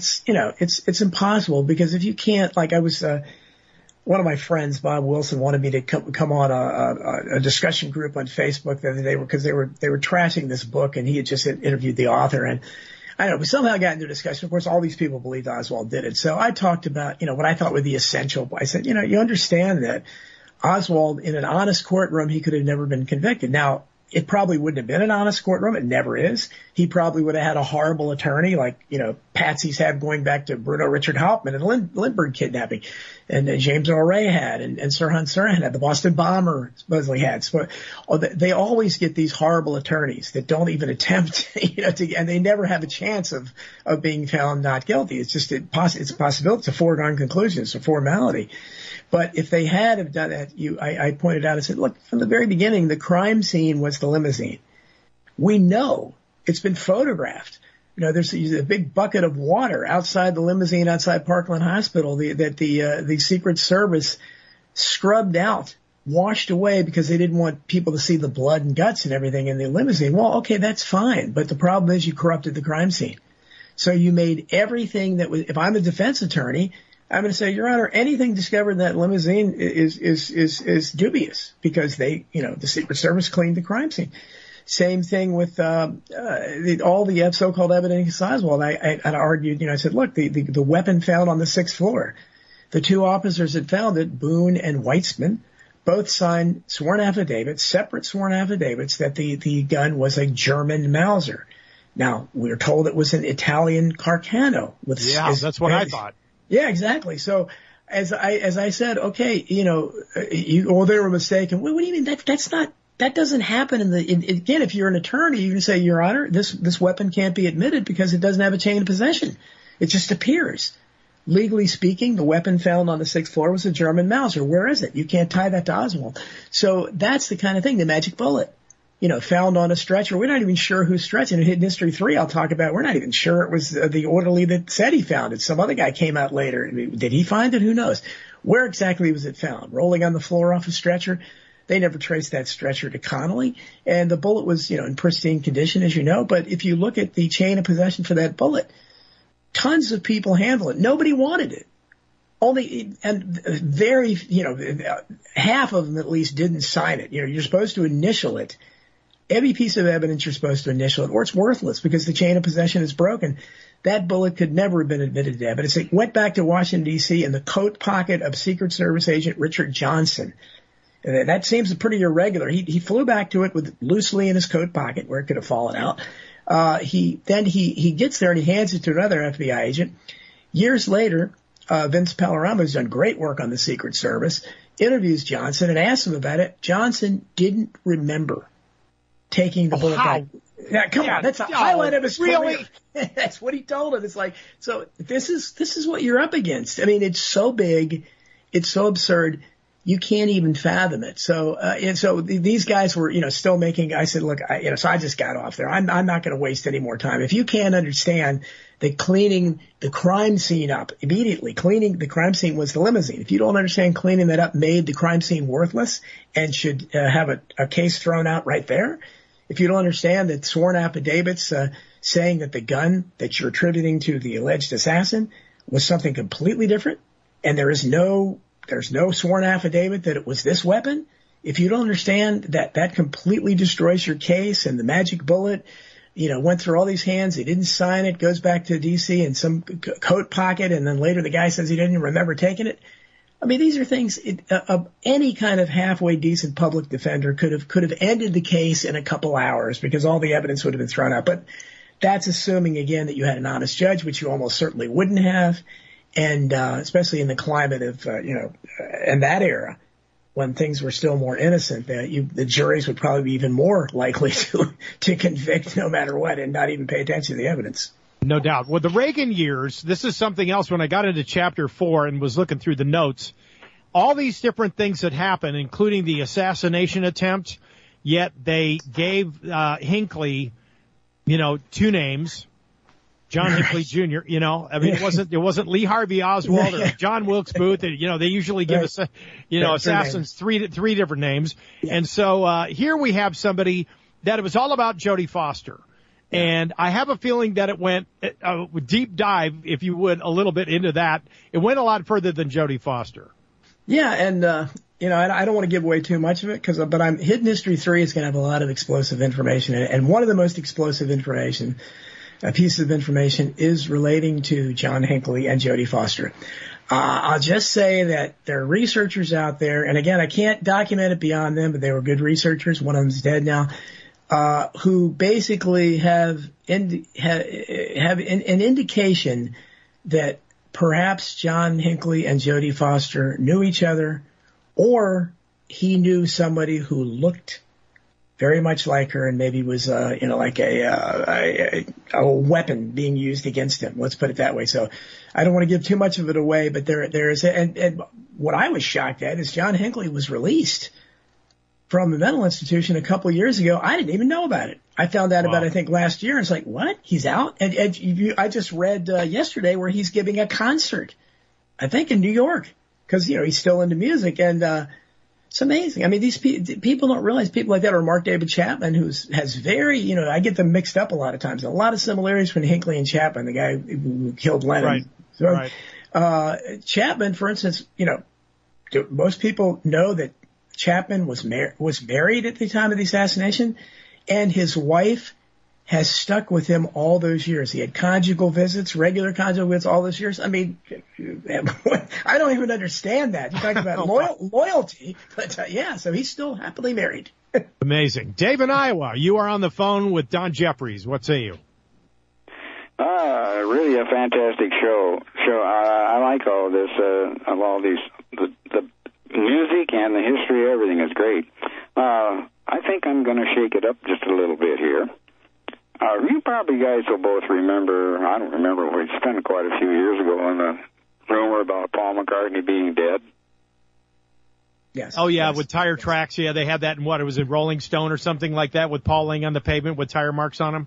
[SPEAKER 2] it's impossible because if you can't, like I was, one of my friends, Bob Wilson, wanted me to come on a discussion group on Facebook the other day because they were trashing this book and he had just interviewed the author and I don't know, we somehow got into a discussion. Of course, all these people believed Oswald did it. So I talked about, what I thought were the essential. I said, you understand that Oswald in an honest courtroom, he could have never been convicted. Now, it probably wouldn't have been an honest courtroom. It never is. He probably would have had a horrible attorney like, Patsy's had going back to Bruno Richard Hauptmann and Lindbergh kidnapping. And James Earl Ray had, and Sirhan Sirhan had, the Boston bomber supposedly had. So, they always get these horrible attorneys that don't even attempt, and they never have a chance of being found not guilty. It's just, it's a possibility. It's a foregone conclusion. It's a formality. But if they had have done that, I pointed out and said, look, from the very beginning, the crime scene was the limousine. We know it's been photographed. There's a big bucket of water outside the limousine, outside Parkland Hospital, that the Secret Service scrubbed out, washed away because they didn't want people to see the blood and guts and everything in the limousine. Well, okay, that's fine. But the problem is you corrupted the crime scene. So you made everything that was, if I'm a defense attorney, I'm going to say, Your Honor, anything discovered in that limousine is dubious because the Secret Service cleaned the crime scene. Same thing with all the so-called evidence against Oswald. I argued, I said, look, the weapon found on the 6th floor, the two officers that found it, Boone and Weitzman, both signed sworn affidavits, separate sworn affidavits, that the gun was a German Mauser. Now, we're told it was an Italian Carcano.
[SPEAKER 1] That's what I thought.
[SPEAKER 2] Yeah, exactly. So as I said, okay, they were mistaken. What do you mean? That doesn't happen again, if you're an attorney, you can say, Your Honor, this weapon can't be admitted because it doesn't have a chain of possession. It just appears. Legally speaking, the weapon found on the 6th floor was a German Mauser. Where is it? You can't tie that to Oswald. So that's the kind of thing, the magic bullet. Found on a stretcher. We're not even sure who's stretching. In Hidden History 3, I'll talk about, we're not even sure it was the orderly that said he found it. Some other guy came out later. Did he find it? Who knows? Where exactly was it found? Rolling on the floor off a stretcher? They never traced that stretcher to Connolly. And the bullet was, in pristine condition, as you know. But if you look at the chain of possession for that bullet, tons of people handle it. Nobody wanted it. Half of them at least didn't sign it. You're supposed to initial it. Every piece of evidence you're supposed to initial it, or it's worthless because the chain of possession is broken. That bullet could never have been admitted to evidence. It went back to Washington, D.C. in the coat pocket of Secret Service agent Richard Johnson. And that seems pretty irregular. He flew back to it with loosely in his coat pocket where it could have fallen out. He gets there and he hands it to another FBI agent. Years later, Vince Palermo has done great work on the Secret Service, back Johnson and asks him about it. Johnson didn't remember taking the bullet back. Yeah, come on, that's a highlight of his career. That's what he told him. It's like, so this is what you're up against. I mean, it's so big, it's so absurd, you can't even fathom it. So, and so these guys were, still making. I said, look, so I just got off there. I'm not going to waste any more time. If you can't understand that cleaning the crime scene up immediately, cleaning the crime scene was the limousine. If you don't understand cleaning that up made the crime scene worthless and should have a case thrown out right there. If you don't understand that sworn affidavits saying that the gun that you're attributing to the alleged assassin was something completely different, and there's no sworn affidavit that it was this weapon. If you don't understand that completely destroys your case and the magic bullet, went through all these hands. He didn't sign it, goes back to D.C. in some coat pocket, and then later the guy says he didn't even remember taking it. I mean, these are things any kind of halfway decent public defender could have ended the case in a couple hours because all the evidence would have been thrown out. But that's assuming, again, that you had an honest judge, which you almost certainly wouldn't have. And especially in the climate of, in that era, when things were still more innocent, the juries would probably be even more likely to convict no matter what and not even pay attention to the evidence.
[SPEAKER 1] No doubt. Well, the Reagan years, this is something else. When I got into Chapter 4 and was looking through the notes, all these different things that happened, including the assassination attempt, yet they gave Hinckley, two names. John Hinckley Jr., I mean, it wasn't Lee Harvey Oswald or John Wilkes Booth. They usually give us, assassins three different names. Yeah. And so, here we have somebody that it was all about Jodie Foster. Yeah. And I have a feeling that it went, deep dive, if you would, a little bit into that. It went a lot further than Jodie Foster. Yeah.
[SPEAKER 2] And, I don't want to give away too much of it but Hidden History 3 is going to have a lot of explosive information in it. And one of the most explosive pieces of information is relating to John Hinckley and Jodie Foster. I'll just say that there are researchers out there, and again, I can't document it beyond them, but they were good researchers. One of them's dead now, who basically have an indication that perhaps John Hinckley and Jodie Foster knew each other, or he knew somebody who looked very much like her and maybe was, like a weapon being used against him. Let's put it that way. So I don't want to give too much of it away, but there is, and what I was shocked at is John Hinckley was released from a mental institution a couple of years ago. I didn't even know about it. I found out about it, I think, last year. It's like, what? He's out? And I just read yesterday where he's giving a concert, I think in New York, because, he's still into music. And, it's amazing. I mean, these people don't realize people like that, or Mark David Chapman, has very, I get them mixed up a lot of times. A lot of similarities between Hinckley and Chapman, the guy who killed Lennon. Right. So, Chapman, for instance, most people know that Chapman was married at the time of the assassination, and his wife has stuck with him all those years. He had regular conjugal visits all those years. I mean, I don't even understand that. You talk about loyalty, but so he's still happily married.
[SPEAKER 1] Amazing. Dave in Iowa, you are on the phone with Don Jeffries. What say you?
[SPEAKER 9] Really a fantastic show. I like all this, of all these, the music and the history, everything is great. I think I'm going to shake it up just a little bit here. You probably guys will both remember, I don't remember, we spent quite a few years ago on the rumor about Paul McCartney being dead.
[SPEAKER 2] Yes.
[SPEAKER 1] Oh, yeah,
[SPEAKER 2] yes,
[SPEAKER 1] with tire tracks. Yeah, they had that in it was in Rolling Stone or something like that, with Paul laying on the pavement with tire marks on him?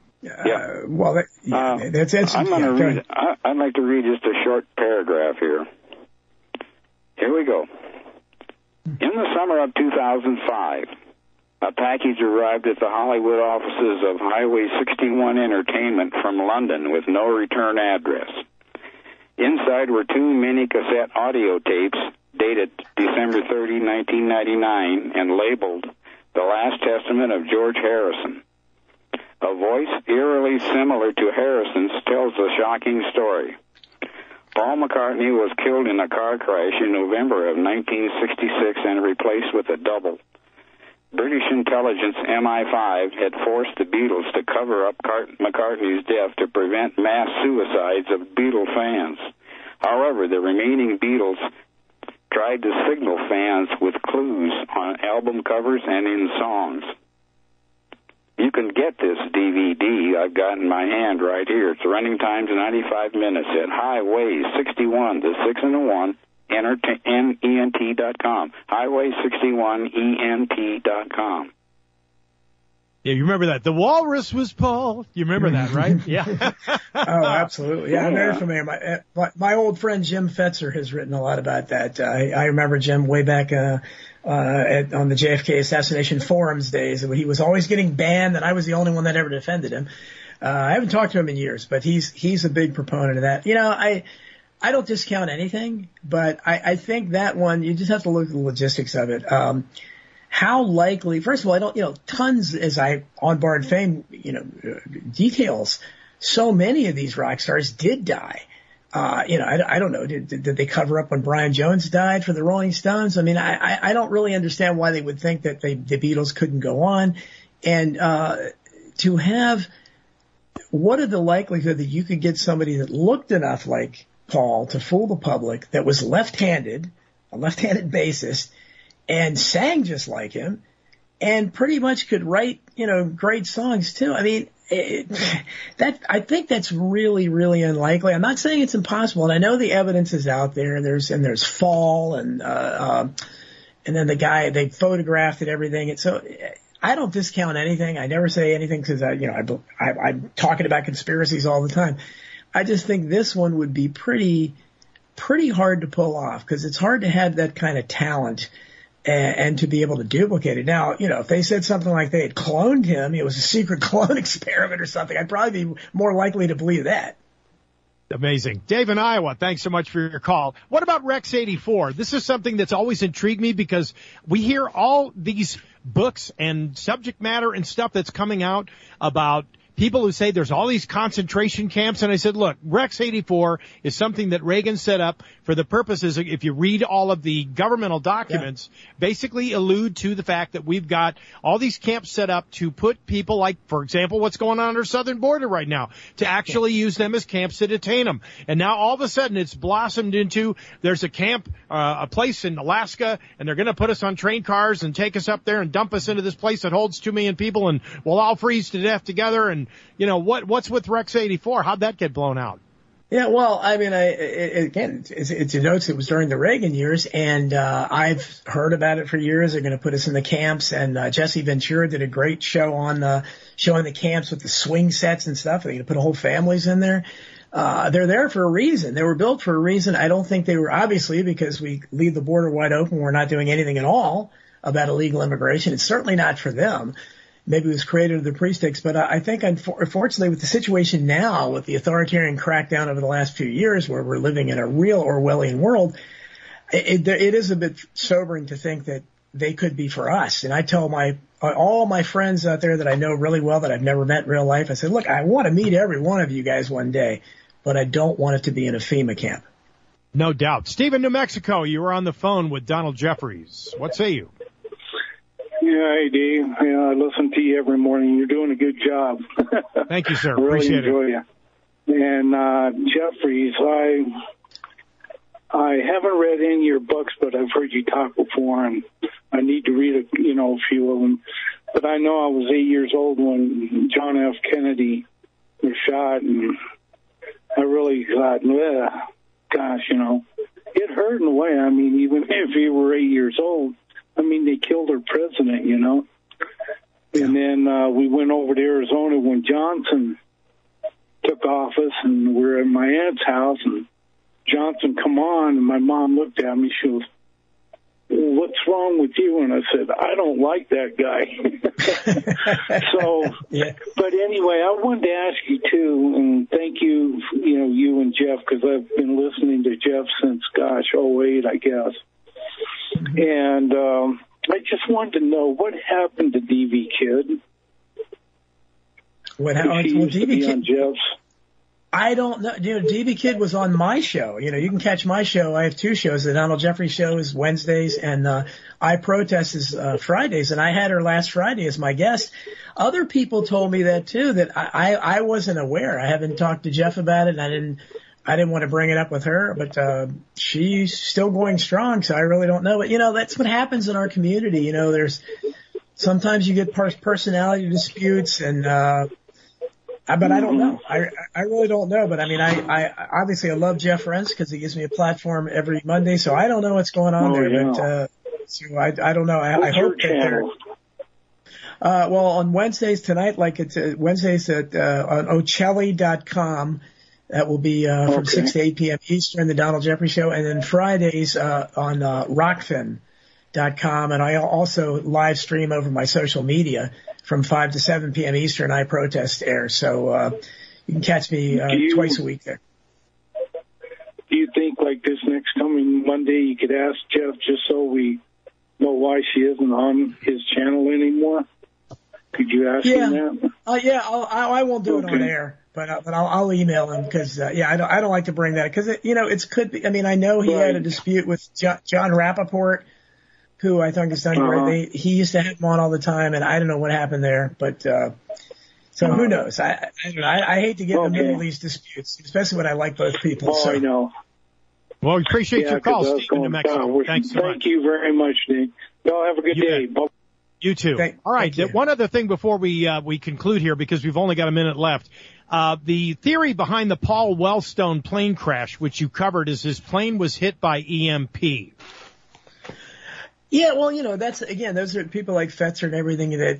[SPEAKER 2] That's
[SPEAKER 9] I'm going to read. I'd like to read just a short paragraph here. Here we go. In the summer of 2005, a package arrived at the Hollywood offices of Highway 61 Entertainment from London with no return address. Inside were 2 mini-cassette audio tapes dated December 30, 1999, and labeled The Last Testament of George Harrison. A voice eerily similar to Harrison's tells a shocking story. Paul McCartney was killed in a car crash in November of 1966 and replaced with a double. British intelligence MI5 had forced the Beatles to cover up McCartney's death to prevent mass suicides of Beatle fans. However, the remaining Beatles tried to signal fans with clues on album covers and in songs. You can get this DVD I've got in my hand right here. It's running time's 95 minutes at Highway 61, the 6 and the 1, NENT.com. Highway 61, ENT.com.
[SPEAKER 1] Yeah, you remember that. The walrus was Paul. You remember that, right? Yeah.
[SPEAKER 2] Oh, absolutely. Yeah, I'm very familiar. My old friend Jim Fetzer has written a lot about that. I remember Jim way back on the JFK assassination forums days. He was always getting banned, and I was the only one that ever defended him. I haven't talked to him in years, but he's a big proponent of that. I don't discount anything, but I think that one, you just have to look at the logistics of it. how likely, first of all, I don't, tons as on Bard Fame, details, so many of these rock stars did die. I don't know. Did they cover up when Brian Jones died for the Rolling Stones? I mean, I don't really understand why they would think that the Beatles couldn't go on. And, to have, what are the likelihood that you could get somebody that looked enough like Paul to fool the public, that was left-handed, a left-handed bassist, and sang just like him, and pretty much could write, great songs too. I mean, I think that's really, really unlikely. I'm not saying it's impossible, and I know the evidence is out there. There's Fall, and then the guy, they photographed it, everything. And so I don't discount anything. I never say anything because I'm talking about conspiracies all the time. I just think this one would be pretty hard to pull off, because it's hard to have that kind of talent and to be able to duplicate it. Now, if they said something like they had cloned him, it was a secret clone experiment or something, I'd probably be more likely to believe that.
[SPEAKER 1] Amazing. Dave in Iowa, thanks so much for your call. What about Rex 84? This is something that's always intrigued me, because we hear all these books and subject matter and stuff that's coming out about people who say there's all these concentration camps. And I said, look, Rex 84 is something that Reagan set up for the purposes, if you read all of the governmental documents, basically allude to the fact that we've got all these camps set up to put people like, for example, what's going on our southern border right now, to actually use them as camps to detain them. And now all of a sudden it's blossomed into, there's a camp, a place in Alaska, and they're going to put us on train cars and take us up there and dump us into this place that holds 2 million people, and we'll all freeze to death together. And what's with Rex 84? How'd that get blown out?
[SPEAKER 2] Yeah, well, I mean, it denotes it was during the Reagan years, and I've heard about it for years. They're going to put us in the camps, and Jesse Ventura did a great show on showing the camps with the swing sets and stuff. They're going to put whole families in there. They're there for a reason. They were built for a reason. I don't think they were, obviously, because we leave the border wide open. We're not doing anything at all about illegal immigration. It's certainly not for them. Maybe it was created of the pre-sticks, but I think, unfortunately, with the situation now, with the authoritarian crackdown over the last few years, where we're living in a real Orwellian world, it is a bit sobering to think that they could be for us. And I tell all my friends out there that I know really well, that I've never met in real life, I said, look, I want to meet every one of you guys one day, but I don't want it to be in a FEMA camp.
[SPEAKER 1] No doubt. Steve in New Mexico, you were on the phone with Donald Jeffries. What say you?
[SPEAKER 10] Yeah, hey, Dave. Yeah, I listen to you every morning. You're doing a good job.
[SPEAKER 1] Thank you, sir.
[SPEAKER 10] Really
[SPEAKER 1] Appreciate
[SPEAKER 10] enjoy
[SPEAKER 1] it.
[SPEAKER 10] You. And Jeffries, I haven't read any of your books, but I've heard you talk before, and I need to read a few of them. But I know I was 8 years old when John F. Kennedy was shot, and I really thought, gosh, it hurt in a way. I mean, even if you were 8 years old. I mean, they killed our president, And then we went over to Arizona when Johnson took office, and we're at my aunt's house, and Johnson come on, and my mom looked at me. She goes, what's wrong with you? And I said, I don't like that guy. But anyway, I wanted to ask you, too, and thank you, you and Jeff, because I've been listening to Jeff since, 2008, I guess. And I just wanted to know what happened to DV Kid.
[SPEAKER 2] What happened to
[SPEAKER 10] DV Kid? On Jeff's.
[SPEAKER 2] I don't know. DV Kid was on my show. You can catch my show. I have 2 shows. The Donald Jeffries show is Wednesdays, and I Protest is Fridays. And I had her last Friday as my guest. Other people told me that too. That I wasn't aware. I haven't talked to Jeff about it. And I didn't want to bring it up with her, but she's still going strong, so I really don't know. But, that's what happens in our community. There's sometimes you get personality disputes, and but I don't know. I really don't know. But, I mean, I obviously I love Jeff Rense because he gives me a platform every Monday, so I don't know what's going on there. Yeah. But so I don't know. I hope that they're well, on Wednesdays tonight, like it's Wednesdays at on Ocelli.com. That will be from 6 to 8 p.m. Eastern, the Donald Jeffries Show. And then Fridays on Rockfin.com. And I also live stream over my social media from 5 to 7 p.m. Eastern. I Protest air. So you can catch me twice a week there.
[SPEAKER 10] Do you think, like this next coming Monday, you could ask Jeff just so we know why she isn't on his channel anymore? Could you ask him that?
[SPEAKER 2] I won't do it on air, but I'll email him because I don't like to bring that because it could be. I mean, I know he had a dispute with John Rappaport, who I think has done great. He used to have him on all the time, and I don't know what happened there, but so who knows? I hate to get in the middle of these disputes, especially when I like both people.
[SPEAKER 10] Oh, I know.
[SPEAKER 1] Well, we appreciate your call, Steve, in New Mexico. Thanks so much.
[SPEAKER 10] Thank you very much, Steve. Y'all have a good day.
[SPEAKER 1] You too. All right. One other thing before we conclude here, because we've only got a minute left. The theory behind the Paul Wellstone plane crash, which you covered, is his plane was hit by EMP.
[SPEAKER 2] Yeah, well, those are people like Fetzer and everything that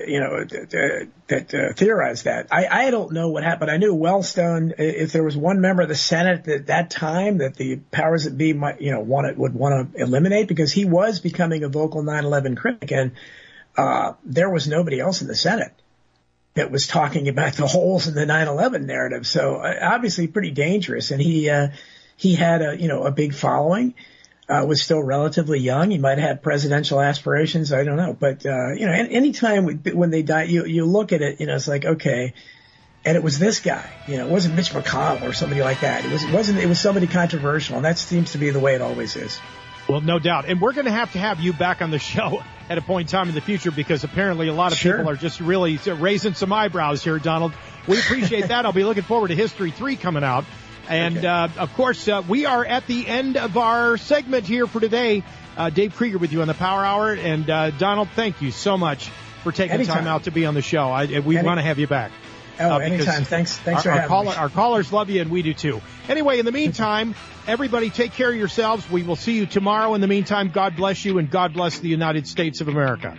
[SPEAKER 2] theorize that. I don't know what happened. I knew Wellstone, if there was one member of the Senate at that time that the powers that be might, would want to eliminate, because he was becoming a vocal 9/11 critic, and there was nobody else in the Senate that was talking about the holes in the 9/11 narrative. So obviously pretty dangerous. And he had a big following. Was still relatively young. He might have had presidential aspirations. I don't know. But, any time when they die, you look at it, it's like, okay. And it was this guy, it wasn't Mitch McConnell or somebody like that. It was somebody controversial. And that seems to be the way it always is.
[SPEAKER 1] Well, no doubt. And we're going to have you back on the show at a point in time in the future, because apparently a lot of people are just really raising some eyebrows here, Donald. We appreciate that. I'll be looking forward to History 3 coming out. And, of course, we are at the end of our segment here for today. Dave Krieger with you on the Power Hour. And, Donald, thank you so much for taking time out to be on the show. We want to have you back.
[SPEAKER 2] Anytime. Thanks for having me.
[SPEAKER 1] Our callers love you, and we do too. Anyway, in the meantime, everybody take care of yourselves. We will see you tomorrow. In the meantime, God bless you, and God bless the United States of America.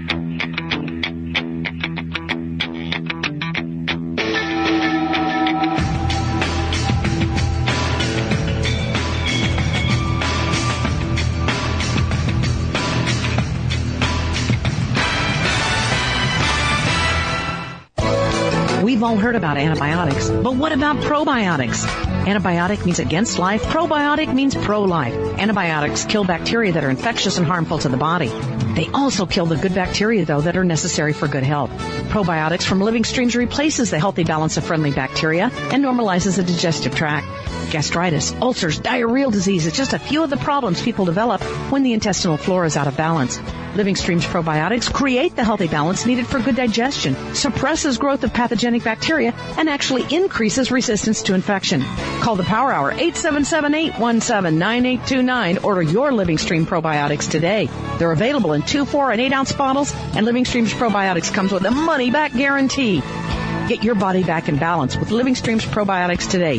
[SPEAKER 3] We've all heard about antibiotics, but what about probiotics? Antibiotic means against life. Probiotic means pro-life. Antibiotics kill bacteria that are infectious and harmful to the body. They also kill the good bacteria, though, that are necessary for good health. Probiotics from Living Streams replaces the healthy balance of friendly bacteria and normalizes the digestive tract. Gastritis, ulcers, diarrheal disease is just a few of the problems people develop when the intestinal flora is out of balance. Living Streams probiotics create the healthy balance needed for good digestion, suppresses growth of pathogenic bacteria, and actually increases resistance to infection. Call the Power Hour, 877-817-9829. Order your Living Stream probiotics today. They're available in 2, 4, and 8-ounce bottles, and Living Streams probiotics comes with a money-back guarantee. Get your body back in balance with Living Streams probiotics today.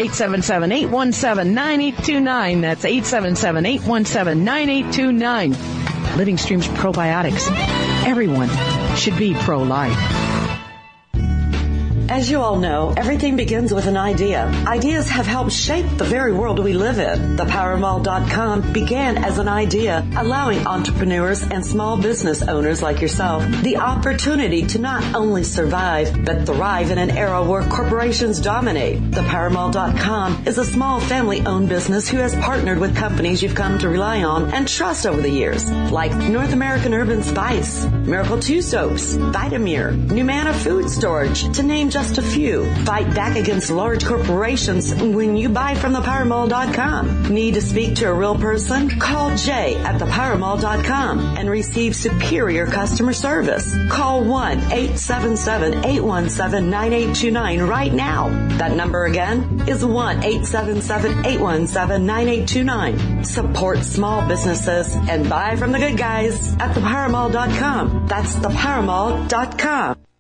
[SPEAKER 3] 877-817-9829. That's 877-817-9829. Living Streams probiotics. Everyone should be pro-life.
[SPEAKER 4] As you all know, everything begins with an idea. Ideas have helped shape the very world we live in. ThePowerMall.com began as an idea, allowing entrepreneurs and small business owners like yourself the opportunity to not only survive, but thrive in an era where corporations dominate. ThePowerMall.com is a small family-owned business who has partnered with companies you've come to rely on and trust over the years, like North American Urban Spice, Miracle 2 Soaps, Vitamir, Numana Food Storage, to name just a few. Fight back against large corporations when you buy from ThePowerMall.com. Need to speak to a real person? Call Jay at ThePowerMall.com and receive superior customer service. Call 1-877-817-9829 right now. That number again is 1-877-817-9829. Support small businesses and buy from the good guys at ThePowerMall.com. That's ThePowerMall.com.